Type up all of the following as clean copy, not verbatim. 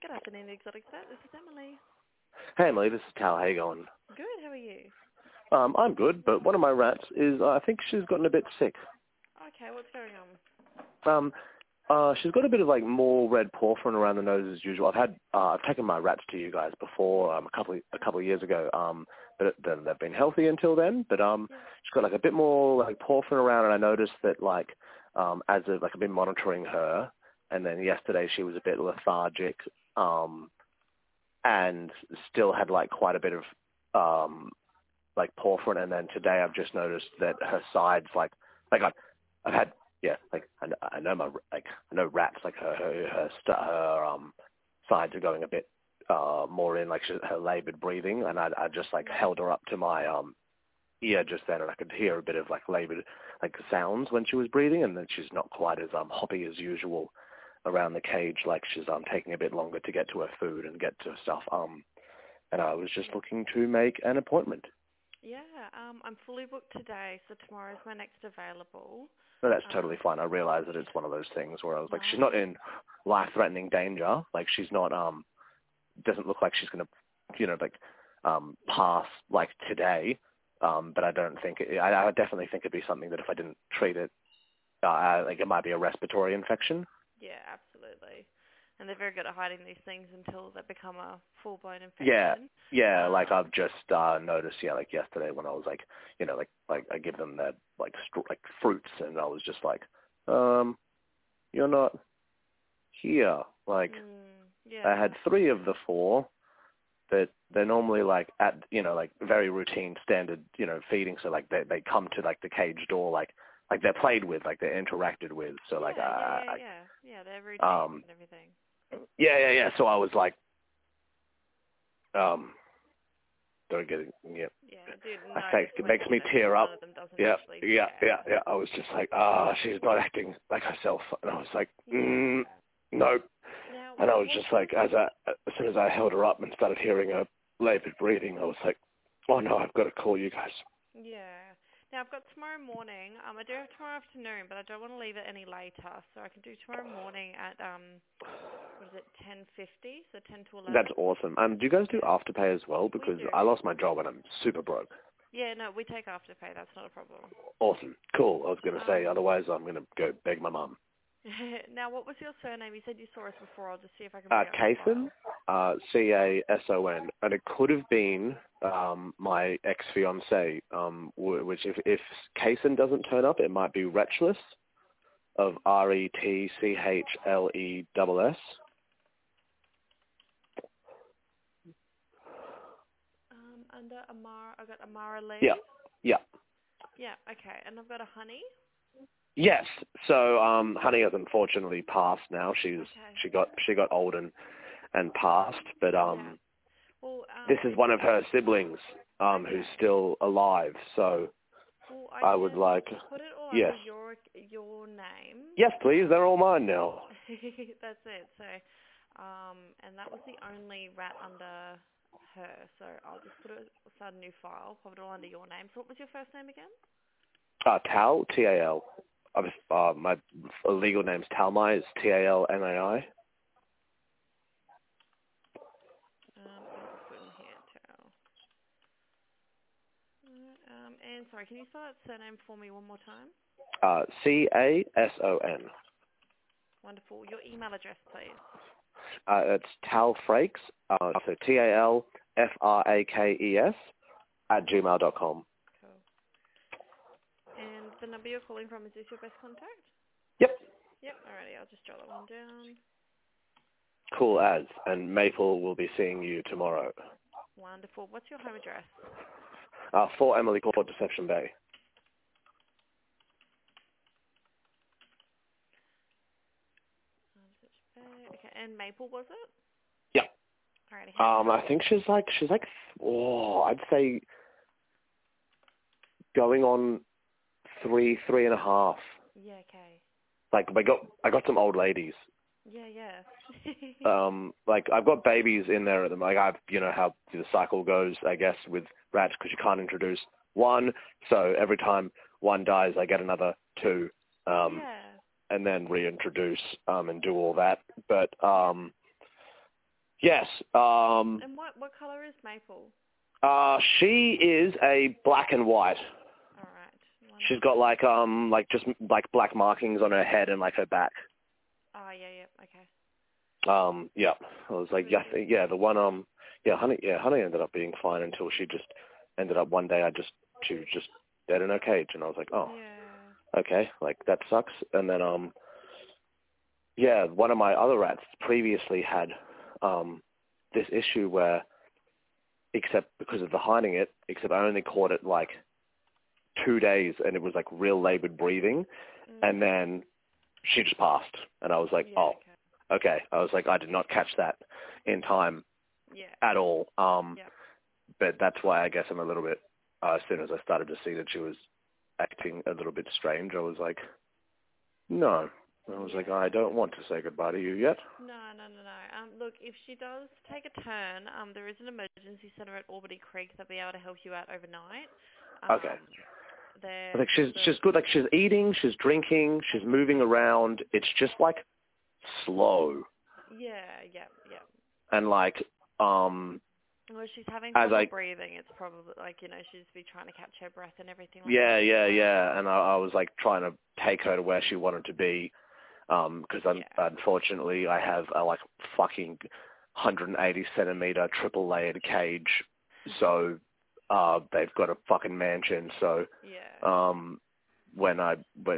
Good afternoon, Exotic Pet. This is Emily. Hey Emily, this is Tal. How you going? Good, how are you? I'm good, but one of my rats is, I think she's gotten a bit sick. Okay, what's going on? She's got a bit of like more red porphyrin around the nose as usual. I've taken my rats to you guys before, a couple of years ago, but then they've been healthy until then. But she's got like a bit more like porphyrin around, and I noticed that I've been monitoring her, and then yesterday she was a bit lethargic, and still had like quite a bit of like porphyrin, and then today I've just noticed that her sides I've had I know rats like her sides are going a bit more in like her labored breathing, and I just like held her up to my ear just then, and I could hear a bit of like labored like sounds when she was breathing, and then she's not quite as hoppy as usual around the cage, like she's taking a bit longer to get to her food and get to her stuff, and I was just looking to make an appointment. Yeah, I'm fully booked today, so tomorrow's my next available. No, that's totally fine. I realize that it's one of those things where I was like, she's not in life-threatening danger. Like, she's not, doesn't look like she's going to, pass, like, today. But I don't think, I definitely think it'd be something that if I didn't treat it, like, it might be a respiratory infection. Yeah, absolutely. And they're very good at hiding these things until they become a full-blown infection. Yeah, like I've just noticed, like yesterday when I was like, like I give them that like fruits, and I was just like, you're not here. Like, I had 3 of the 4, but they're normally like at, like very routine standard, feeding. So like they come to like the cage door, like they're played with, like they're interacted with. So like, they're routine and everything. Yeah. So I was like, don't get it. Yeah. Yeah, dude. No, I think it makes me tear up. Yeah. I was just like, she's not acting like herself, and I was like, no. Now, and I was just like, as soon as I held her up and started hearing her labored breathing, I was like, oh no, I've got to call you guys. Yeah. Now, I've got tomorrow morning. I do have tomorrow afternoon, but I don't want to leave it any later. So I can do tomorrow morning at, 10:50? So 10 to 11? That's awesome. Do you guys do Afterpay as well? Because I lost my job and I'm super broke. Yeah, no, we take Afterpay. That's not a problem. Awesome. Cool. I was going to say, otherwise I'm going to go beg my mum. Now, what was your surname? You said you saw us before. I'll just see if I can... Cason, Cason, and it could have been my ex-fiancée, which if Cason doesn't turn up, it might be Retchless, of Retchles. Under Amara, I've got Amara Lee. Yeah. Yeah, okay. And I've got a Honey. Yes. So Honey has unfortunately passed now. She got old and passed, but this is one of her siblings who's still alive. So I would like put it all under your name. Yes, please. They're all mine now. That's it. So and that was the only rat under her. So I'll just start a new file, put it all under your name. So what was your first name again? Tal, T-A-L. My legal name's Talmai. It's T-A-L-M-A-I. I'll just put in here, Tal. And sorry, can you spell that surname for me one more time? C-A-S-O-N. Wonderful. Your email address, please. It's talfrakes, so T-A-L-F-R-A-K-E-S @gmail.com. Cool. And the number you're calling from, is this your best contact? Yep. Alrighty, I'll just jot that one down. Cool as. And Maple will be seeing you tomorrow. Wonderful. What's your home address? 4 Emily Court, Deception Bay. Okay, and Maple, was it? Yeah. Alrighty. I think she's like, I'd say going on 3.5. Yeah, okay. Like I got some old ladies. Yeah. Like I've got babies in there at the moment. Like how the cycle goes, I guess, with rats, because you can't introduce one. So every time one dies, I get another 2. And then reintroduce and do all that. But Yes. And what colour is Maple? She is a black and white. All right. She's got like just like black markings on her head and like her back. Oh yeah, okay. Yeah. I was like, yeah, the one Honey ended up being fine until she just ended up one day she was just dead in her cage, and I was like, oh, Yeah. okay, like that sucks. And then yeah, one of my other rats previously had this issue where, except because of the hiding it, except I only caught it like 2 days, and it was like real labored breathing, and then she just passed, and I was like, Yeah, oh, okay. I was like, I did not catch that in time at all. Yeah. But that's why I guess I'm a little bit, as soon as I started to see that she was acting a little bit strange, I was like, no. I was like, I don't want to say goodbye to you yet. No. Look, if she does take a turn, there is an emergency centre at Albany Creek that'll be able to help you out overnight. Okay. I think she's good. Like, she's eating, she's drinking, she's moving around. It's just like slow. Yeah. And like, well, she's having trouble breathing. It's probably like, she's be trying to catch her breath and everything like that. Yeah. And I was like trying to take her to where she wanted to be. Because unfortunately I have a like fucking 180 centimeter triple layered cage. So, they've got a fucking mansion. So, when I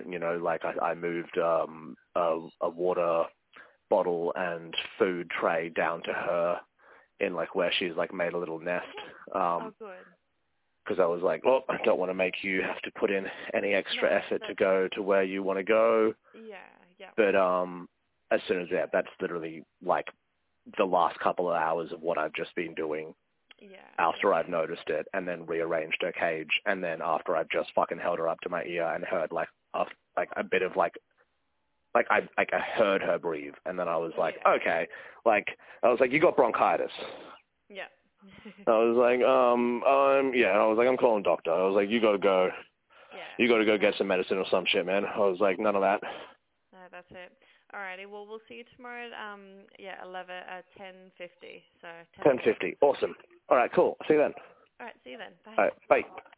moved, a water bottle and food tray down to her in like where she's like made a little nest. Oh, good. Because I was like, well, I don't want to make you have to put in any extra effort to go to where you want to go. Yeah. But as soon as that's literally like the last couple of hours of what I've just been doing. Yeah. After I've noticed it, and then rearranged her cage, and then after I've just fucking held her up to my ear and heard like a bit of like I heard her breathe, and then I was like, okay, like I was like, you got bronchitis. Yeah. I was like, I was like, I'm calling doctor. I was like, you gotta go. Yeah. You gotta go get some medicine or some shit, man. I was like, none of that. No, that's it. Alrighty, well, we'll see you tomorrow at 10:50. So 10:50. Awesome. All right, cool. See you then. All right, see you then. Bye. All right, bye.